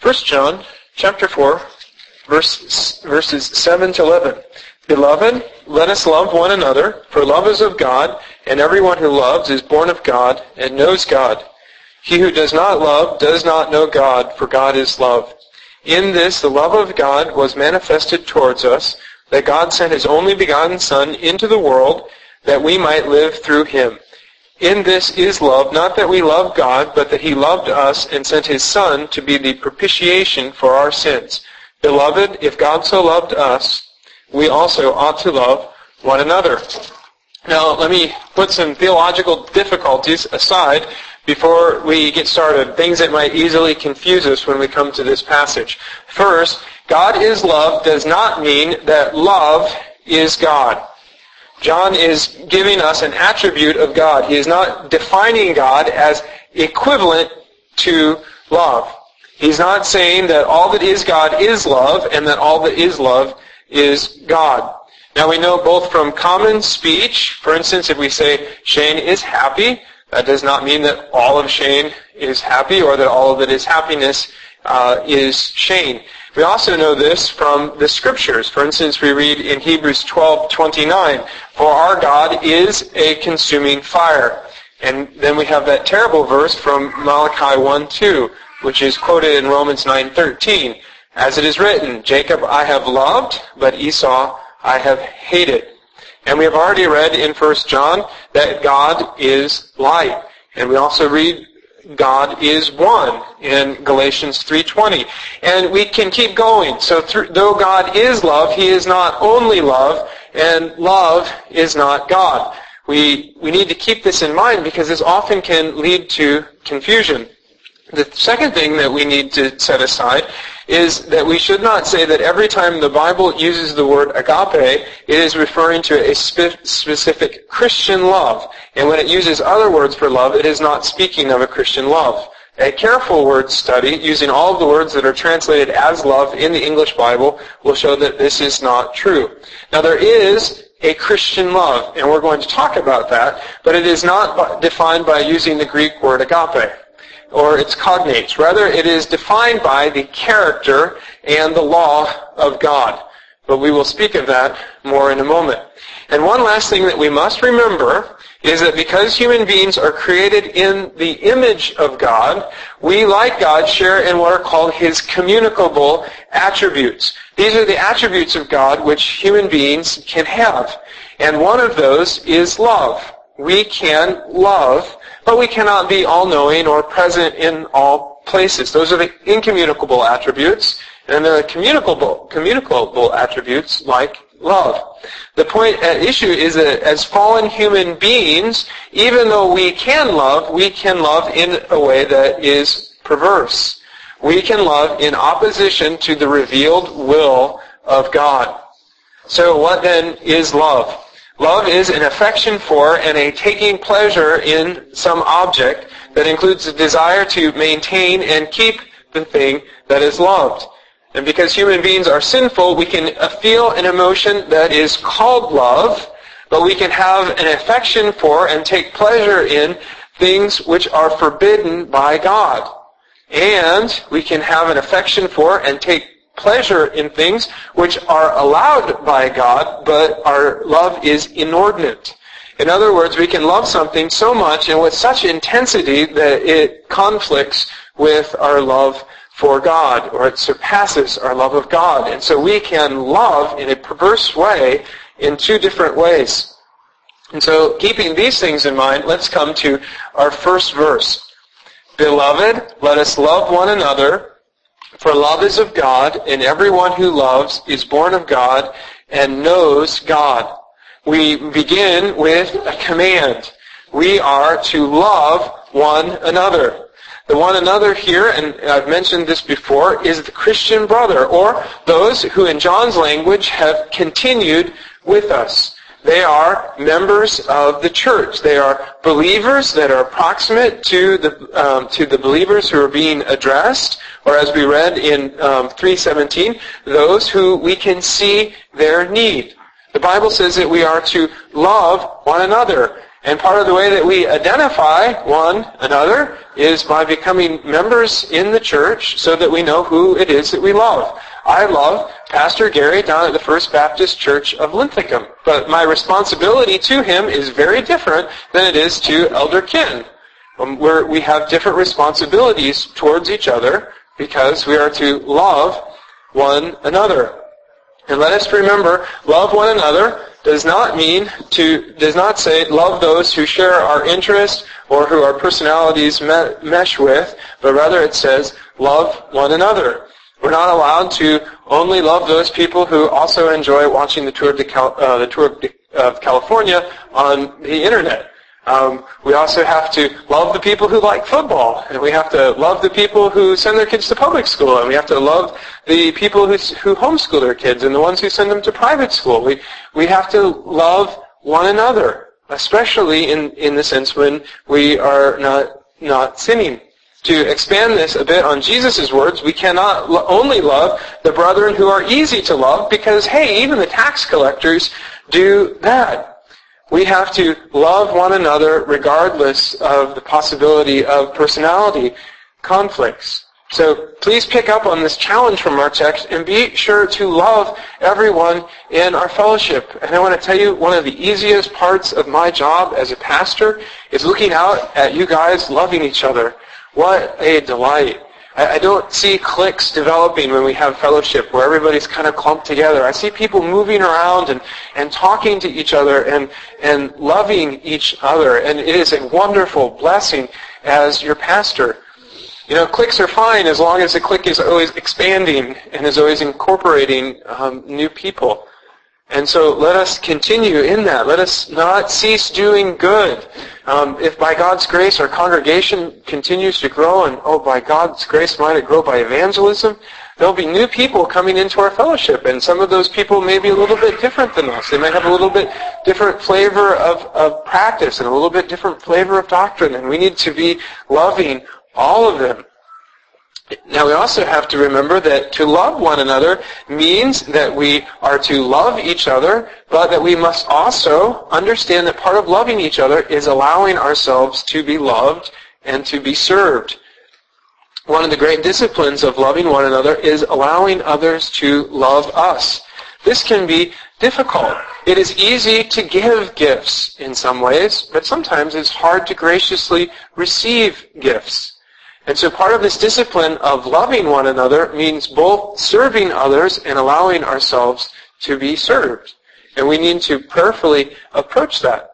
1 John chapter 4, verses 7 to 11. Beloved, let us love one another, for love is of God, and everyone who loves is born of God and knows God. He who does not love does not know God, for God is love. In this the love of God was manifested towards us, that God sent his only begotten Son into the world, that we might live through him. In this is love, not that we love God, but that he loved us and sent his Son to be the propitiation for our sins. Beloved, if God so loved us, we also ought to love one another. Now, let me put some theological difficulties aside before we get started, things that might easily confuse us when we come to this passage. First, God is love does not mean that love is God. John is giving us an attribute of God. He is not defining God as equivalent to love. He's not saying that all that is God is love and that all that is love is God. Now we know both from common speech, for instance, if we say Shane is happy, that does not mean that all of Shane is happy or that all of it is happiness is Shane. We also know this from the Scriptures. For instance, we read in Hebrews 12:29, "For our God is a consuming fire." And then we have that terrible verse from Malachi 1:2, which is quoted in Romans 9:13. As it is written, Jacob I have loved, but Esau I have hated. And we have already read in 1 John that God is light. And we also read God is one in Galatians 3:20. And we can keep going. So though God is love, he is not only love, and love is not God. We need to keep this in mind because this often can lead to confusion. The second thing that we need to set aside is that we should not say that every time the Bible uses the word agape, it is referring to a specific Christian love. And when it uses other words for love, it is not speaking of a Christian love. A careful word study, using all of the words that are translated as love in the English Bible, will show that this is not true. Now there is a Christian love, and we're going to talk about that, but it is not defined by using the Greek word agape or its cognates. Rather, it is defined by the character and the law of God. But we will speak of that more in a moment. And one last thing that we must remember is that because human beings are created in the image of God, we, like God, share in what are called his communicable attributes. These are the attributes of God which human beings can have. And one of those is love. We can love, but we cannot be all-knowing or present in all places. Those are the incommunicable attributes, and there are communicable attributes like love. The point at issue is that as fallen human beings, even though we can love in a way that is perverse. We can love in opposition to the revealed will of God. So what then is love? Love is an affection for and a taking pleasure in some object that includes a desire to maintain and keep the thing that is loved. And because human beings are sinful, we can feel an emotion that is called love, but we can have an affection for and take pleasure in things which are forbidden by God. And we can have an affection for and take pleasure in things which are allowed by God, but our love is inordinate. In other words, we can love something so much and with such intensity that it conflicts with our love for God, or it surpasses our love of God. And so we can love in a perverse way in two different ways. And so keeping these things in mind, let's come to our first verse. Beloved, let us love one another, for love is of God, and everyone who loves is born of God and knows God. We begin with a command. We are to love one another. The one another here, and I've mentioned this before, is the Christian brother, or those who in John's language have continued with us. They are members of the church. They are believers that are proximate to the believers who are being addressed, or as we read in 3:17, those who we can see their need. The Bible says that we are to love one another. And part of the way that we identify one another is by becoming members in the church so that we know who it is that we love. I love Pastor Gary down at the First Baptist Church of Linthicum, but my responsibility to him is very different than it is to Elder Ken, where we have different responsibilities towards each other because we are to love one another. And let us remember, love one another does not say love those who share our interest or who our personalities mesh with, but rather it says love one another. We're not allowed to only love those people who also enjoy watching the Tour of California on the internet. We also have to love the people who like football, and we have to love the people who send their kids to public school, and we have to love the people who homeschool their kids and the ones who send them to private school. We have to love one another, especially in the sense when we are not sinning. To expand this a bit on Jesus' words, we cannot only love the brethren who are easy to love because, hey, even the tax collectors do that. We have to love one another regardless of the possibility of personality conflicts. So please pick up on this challenge from our text and be sure to love everyone in our fellowship. And I want to tell you, one of the easiest parts of my job as a pastor is looking out at you guys loving each other. What a delight. I don't see cliques developing when we have fellowship where everybody's kind of clumped together. I see people moving around and talking to each other and loving each other. And it is a wonderful blessing as your pastor. You know, cliques are fine as long as the clique is always expanding and is always incorporating new people. And so let us continue in that. Let us not cease doing good. If by God's grace our congregation continues to grow, and by God's grace might it grow by evangelism, there'll be new people coming into our fellowship, and some of those people may be a little bit different than us. They may have a little bit different flavor of practice and a little bit different flavor of doctrine, and we need to be loving all of them. Now we also have to remember that to love one another means that we are to love each other, but that we must also understand that part of loving each other is allowing ourselves to be loved and to be served. One of the great disciplines of loving one another is allowing others to love us. This can be difficult. It is easy to give gifts in some ways, but sometimes it's hard to graciously receive gifts. And so part of this discipline of loving one another means both serving others and allowing ourselves to be served. And we need to prayerfully approach that.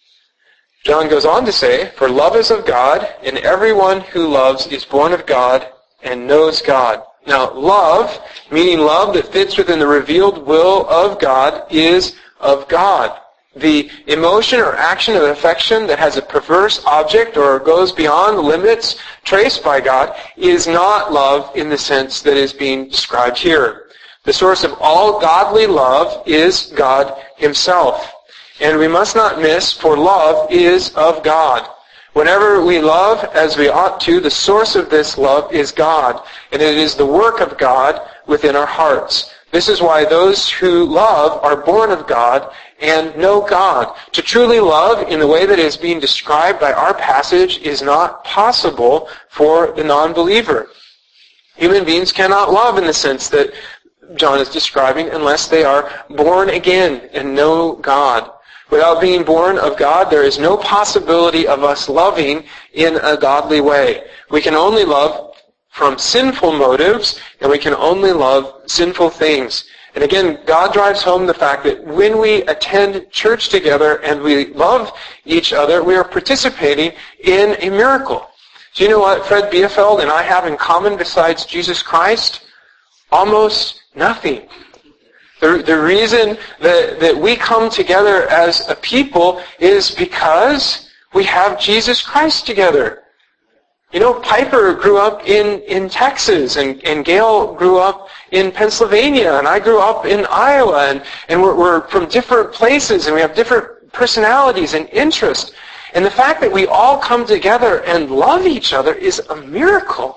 John goes on to say, "For love is of God, and everyone who loves is born of God and knows God." Now, love, meaning love that fits within the revealed will of God, is of God. The emotion or action of affection that has a perverse object or goes beyond the limits traced by God is not love in the sense that is being described here. The source of all godly love is God Himself. And we must not miss, for love is of God. Whenever we love as we ought to, the source of this love is God, and it is the work of God within our hearts. This is why those who love are born of God and know God. To truly love in the way that is being described by our passage is not possible for the non-believer. Human beings cannot love in the sense that John is describing unless they are born again and know God. Without being born of God, there is no possibility of us loving in a godly way. We can only love from sinful motives, and we can only love sinful things. And again, God drives home the fact that when we attend church together and we love each other, we are participating in a miracle. Do you know what Fred Biefeld and I have in common besides Jesus Christ? Almost nothing. The reason that we come together as a people is because we have Jesus Christ together. You know, Piper grew up in Texas, and Gail grew up in Pennsylvania, and I grew up in Iowa, and we're from different places, and we have different personalities and interests. And the fact that we all come together and love each other is a miracle.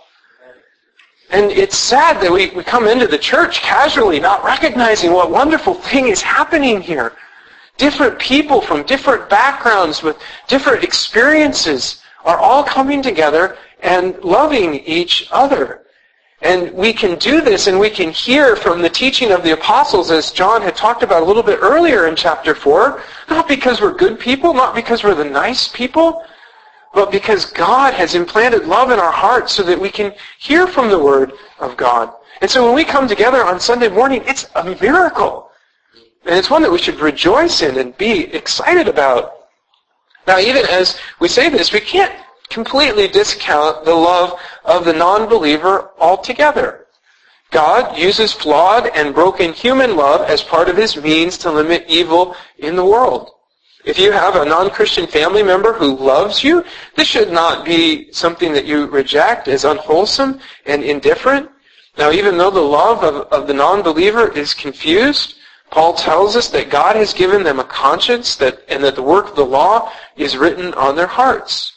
And it's sad that we come into the church casually, not recognizing what wonderful thing is happening here. different people from different backgrounds with different experiences are all coming together and loving each other. And we can do this, and we can hear from the teaching of the apostles, as John had talked about a little bit earlier in chapter 4, not because we're good people, not because we're the nice people, but because God has implanted love in our hearts so that we can hear from the Word of God. And so when we come together on Sunday morning, it's a miracle. And it's one that we should rejoice in and be excited about. Now, even as we say this, we can't completely discount the love of the non-believer altogether. God uses flawed and broken human love as part of His means to limit evil in the world. If you have a non-Christian family member who loves you, this should not be something that you reject as unwholesome and indifferent. Now, even though the love of the non-believer is confused, Paul tells us that God has given them a conscience and that the work of the law is written on their hearts.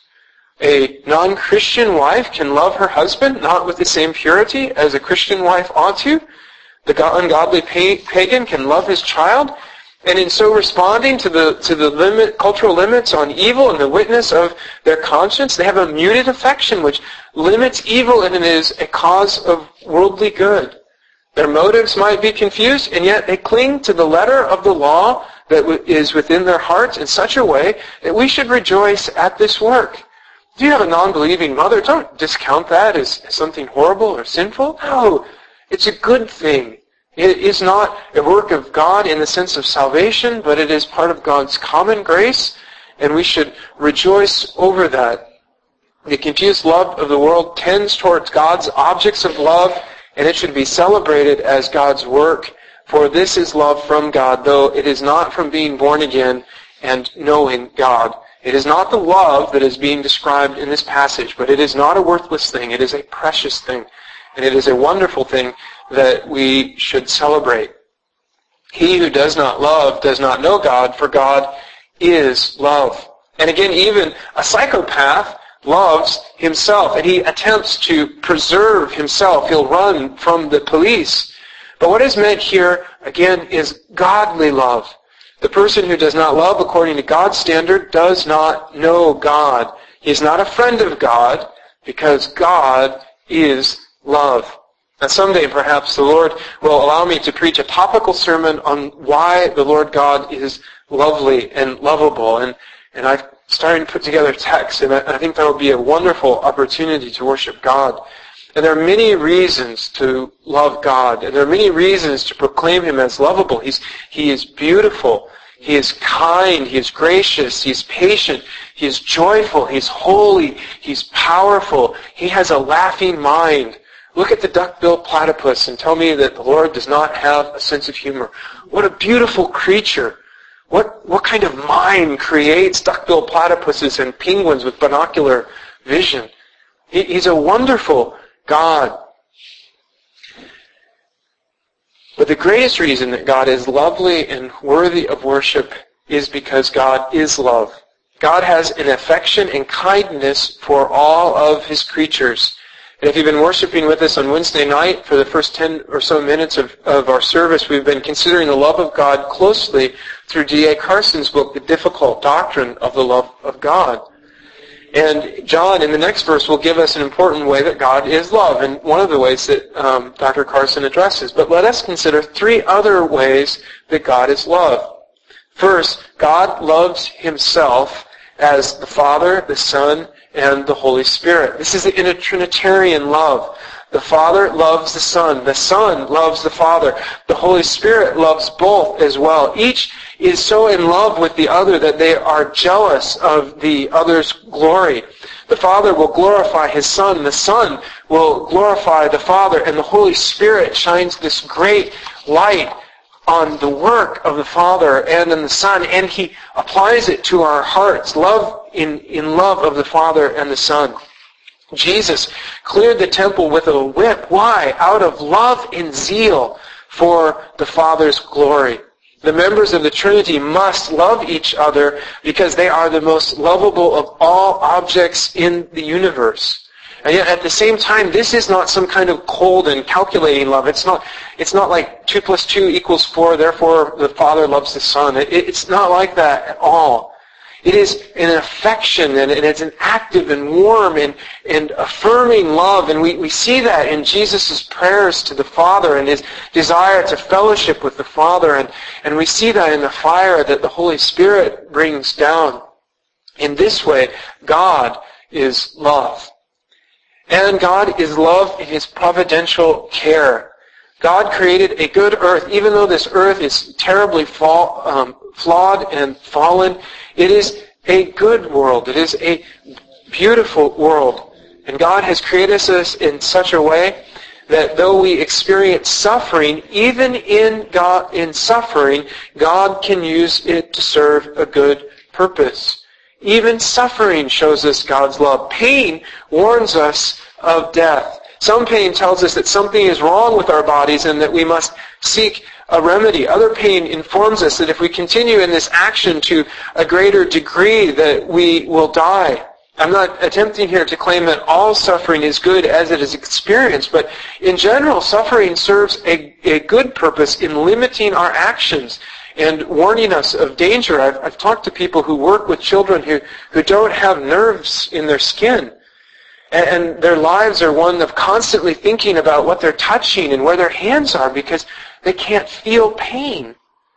A non-Christian wife can love her husband, not with the same purity as a Christian wife ought to. The ungodly pagan can love his child, and in so responding to the cultural limits on evil and the witness of their conscience, they have a muted affection which limits evil, and it is a cause of worldly good. Their motives might be confused, and yet they cling to the letter of the law that is within their hearts in such a way that we should rejoice at this work. If you have a non-believing mother, don't discount that as something horrible or sinful. No, it's a good thing. It is not a work of God in the sense of salvation, but it is part of God's common grace, and we should rejoice over that. The confused love of the world tends towards God's objects of love, and it should be celebrated as God's work. For this is love from God, though it is not from being born again and knowing God. It is not the love that is being described in this passage, but it is not a worthless thing. It is a precious thing, and it is a wonderful thing that we should celebrate. He who does not love does not know God, for God is love. And again, even a psychopath loves himself, and he attempts to preserve himself. He'll run from the police. But what is meant here, again, is godly love. The person who does not love according to God's standard does not know God. He is not a friend of God, because God is love. And someday perhaps the Lord will allow me to preach a topical sermon on why the Lord God is lovely and lovable. And I've started to put together texts, and I think that will be a wonderful opportunity to worship God. And there are many reasons to love God, and there are many reasons to proclaim Him as lovable. He is beautiful. He is kind. He is gracious. He is patient. He is joyful. He is holy. He's powerful. He has a laughing mind. Look at the duck-billed platypus and tell me that the Lord does not have a sense of humor. What a beautiful creature. What kind of mind creates duck-billed platypuses and penguins with binocular vision? He's a wonderful God. But the greatest reason that God is lovely and worthy of worship is because God is love. God has an affection and kindness for all of His creatures. And if you've been worshiping with us on Wednesday night, for the first 10 or so minutes of our service, we've been considering the love of God closely through D.A. Carson's book, The Difficult Doctrine of the Love of God. And John, in the next verse, will give us an important way that God is love, and one of the ways that Dr. Carson addresses. But let us consider 3 other ways that God is love. First, God loves Himself as the Father, the Son, and the Holy Spirit. This is in a Trinitarian love. The Father loves the Son loves the Father. The Holy Spirit loves both as well. Each is so in love with the other that they are jealous of the other's glory. The Father will glorify His Son. The Son will glorify the Father. And the Holy Spirit shines this great light on the work of the Father and in the Son, and He applies it to our hearts. Love in love of the Father and the Son. Jesus cleared the temple with a whip. Why? Out of love and zeal for the Father's glory. The members of the Trinity must love each other because they are the most lovable of all objects in the universe. And yet at the same time, this is not some kind of cold and calculating love. It's not like 2 + 2 = 4, therefore the Father loves the Son. It's not like that at all. It is an affection, and it's an active and warm and affirming love. And we see that in Jesus' prayers to the Father and his desire to fellowship with the Father. And we see that in the fire that the Holy Spirit brings down. In this way, God is love. And God is love in his providential care. God created a good earth, even though this earth is terribly flawed and fallen. It is a good world. It is a beautiful world. And God has created us in such a way that though we experience suffering, even in suffering, God can use it to serve a good purpose. Even suffering shows us God's love. Pain warns us of death. Some pain tells us that something is wrong with our bodies and that we must seek a remedy. Other pain informs us that if we continue in this action to a greater degree that we will die. I'm not attempting here to claim that all suffering is good as it is experienced, but in general, suffering serves a good purpose in limiting our actions and warning us of danger. I've talked to people who work with children who don't have nerves in their skin. And their lives are one of constantly thinking about what they're touching and where their hands are because they can't feel pain.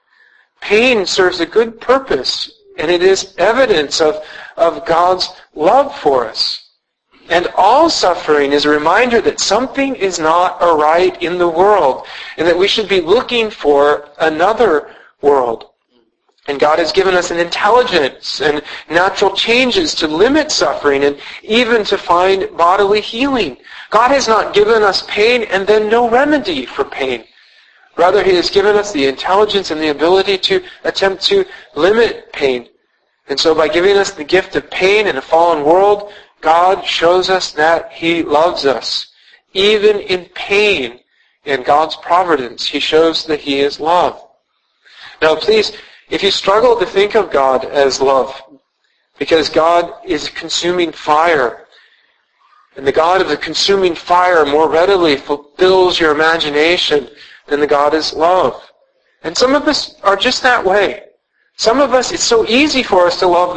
Pain serves a good purpose, and it is evidence of God's love for us. And all suffering is a reminder that something is not right in the world, and that we should be looking for another world. And God has given us an intelligence and natural changes to limit suffering and even to find bodily healing. God has not given us pain and then no remedy for pain. Rather, He has given us the intelligence and the ability to attempt to limit pain. And so by giving us the gift of pain in a fallen world, God shows us that He loves us. Even in pain, in God's providence, He shows that He is love. Now please, if you struggle to think of God as love, because God is consuming fire, and the God of the consuming fire more readily fulfills your imagination than the God is love. And some of us are just that way. Some of us, it's so easy for us to love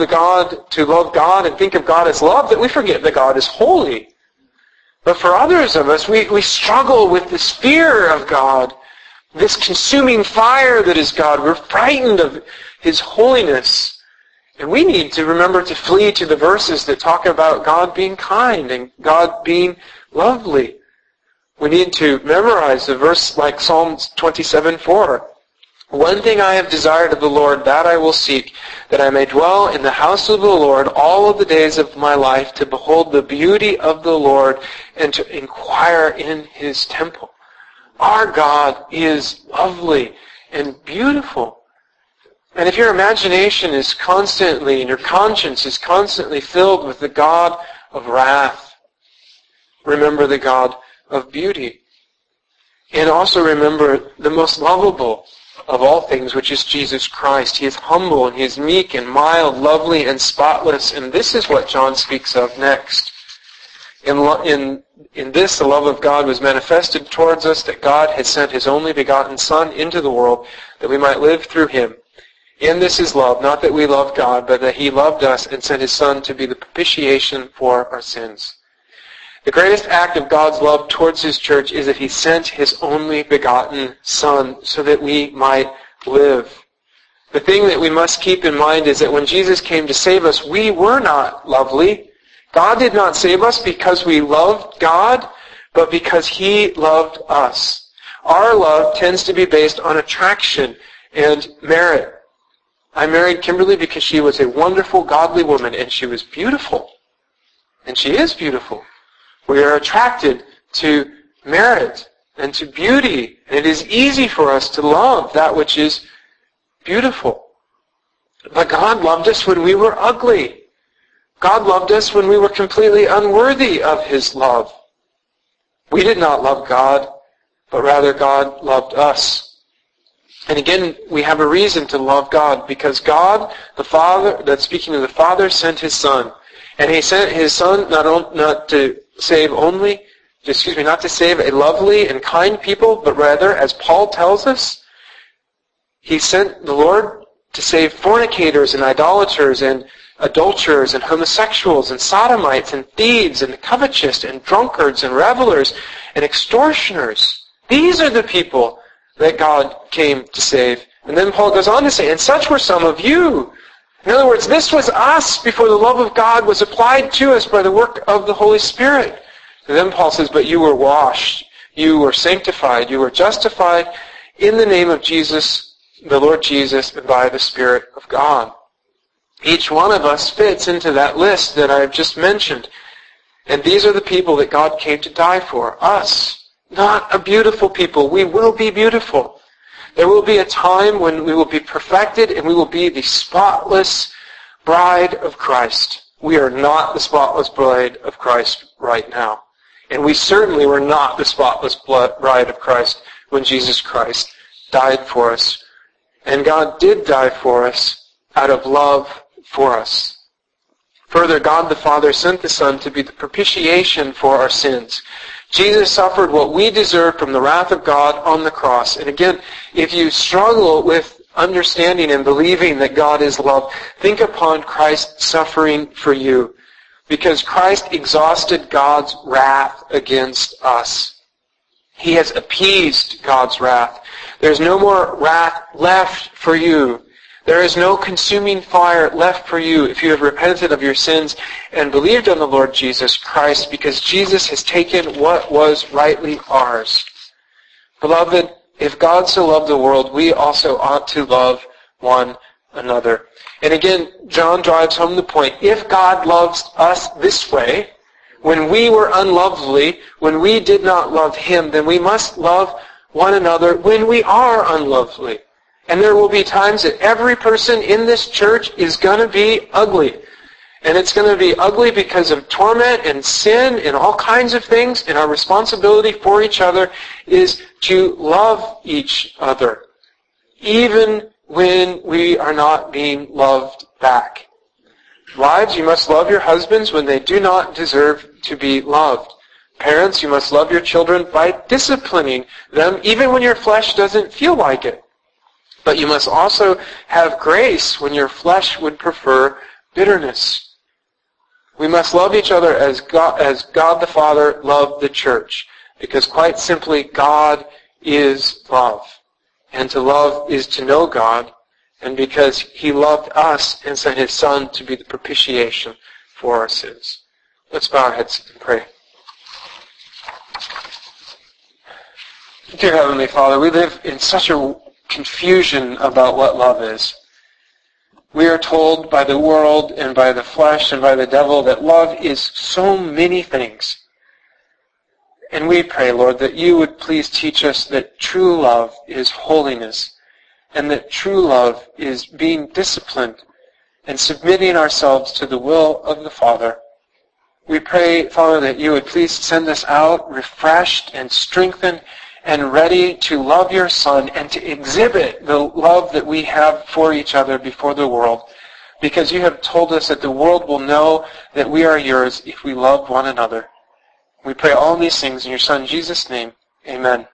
God and think of God as love that we forget that God is holy. But for others of us, we struggle with this fear of God, this consuming fire that is God. We're frightened of His holiness. And we need to remember to flee to the verses that talk about God being kind and God being lovely. We need to memorize a verse like Psalm 27:4. One thing I have desired of the Lord, that I will seek, that I may dwell in the house of the Lord all of the days of my life, to behold the beauty of the Lord and to inquire in His temple. Our God is lovely and beautiful. And if your imagination is constantly, and your conscience is constantly filled with the God of wrath, remember the God of beauty. And also remember the most lovable of all things, which is Jesus Christ. He is humble and He is meek and mild, lovely and spotless. And this is what John speaks of next. In this, the love of God was manifested towards us, that God had sent His only begotten Son into the world, that we might live through Him. In this is love, not that we love God, but that He loved us and sent His Son to be the propitiation for our sins. The greatest act of God's love towards His church is that He sent His only begotten Son so that we might live. The thing that we must keep in mind is that when Jesus came to save us, we were not lovely. God did not save us because we loved God, but because He loved us. Our love tends to be based on attraction and merit. I married Kimberly because she was a wonderful, godly woman, and she was beautiful. And she is beautiful. We are attracted to merit and to beauty. And it is easy for us to love that which is beautiful. But God loved us when we were ugly. God loved us when we were completely unworthy of His love. We did not love God, but rather God loved us. And again, we have a reason to love God, because God, the Father, that speaking of the Father, sent His Son. And He sent His Son not to save a lovely and kind people, but rather, as Paul tells us, He sent the Lord to save fornicators and idolaters and adulterers and homosexuals and sodomites and thieves and covetous and drunkards and revelers and extortioners. These are the people that God came to save. And then Paul goes on to say, and such were some of you. In other words, this was us before the love of God was applied to us by the work of the Holy Spirit. And then Paul says, but you were washed, you were sanctified, you were justified in the name of Jesus, the Lord Jesus, and by the Spirit of God. Each one of us fits into that list that I've just mentioned. And these are the people that God came to die for. Us. Not a beautiful people. We will be beautiful. There will be a time when we will be perfected and we will be the spotless bride of Christ. We are not the spotless bride of Christ right now. And we certainly were not the spotless bride of Christ when Jesus Christ died for us. And God did die for us out of love for us. Further, God the Father sent the Son to be the propitiation for our sins. Jesus suffered what we deserve from the wrath of God on the cross. And again, if you struggle with understanding and believing that God is love, think upon Christ's suffering for you. Because Christ exhausted God's wrath against us. He has appeased God's wrath. There's no more wrath left for you. There is no consuming fire left for you if you have repented of your sins and believed on the Lord Jesus Christ, because Jesus has taken what was rightly ours. Beloved, if God so loved the world, we also ought to love one another. And again, John drives home the point. If God loves us this way, when we were unlovely, when we did not love Him, then we must love one another when we are unlovely. And there will be times that every person in this church is going to be ugly. And it's going to be ugly because of torment and sin and all kinds of things. And our responsibility for each other is to love each other, even when we are not being loved back. Wives, you must love your husbands when they do not deserve to be loved. Parents, you must love your children by disciplining them, even when your flesh doesn't feel like it. But you must also have grace when your flesh would prefer bitterness. We must love each other as God the Father loved the church, because quite simply, God is love. And to love is to know God, and because He loved us and sent His Son to be the propitiation for our sins. Let's bow our heads and pray. Dear Heavenly Father, we live in such a confusion about what love is. We are told by the world and by the flesh and by the devil that love is so many things. And we pray, Lord, that you would please teach us that true love is holiness, and that true love is being disciplined and submitting ourselves to the will of the Father. We pray, Father, that you would please send us out refreshed and strengthened and ready to love your Son and to exhibit the love that we have for each other before the world, because you have told us that the world will know that we are yours if we love one another. We pray all these things in your Son Jesus' name. Amen.